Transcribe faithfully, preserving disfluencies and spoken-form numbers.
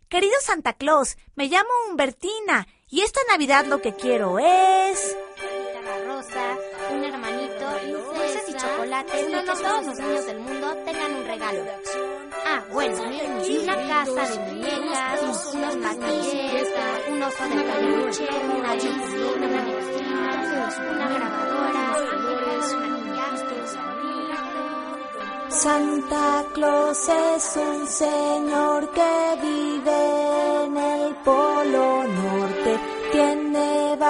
Querido Santa Claus, me llamo Humbertina y esta Navidad lo que quiero es... rosa, un hermanito, dulces y chocolates y que todos los niños del mundo tengan un regalo. Ah, bueno, y una casa de muñecas, unos patillas, un oso de peluche, una bicicleta, una bicicleta, una grabadora, maquillajes, Santa Claus es un señor que vive en el Polo Norte, tiene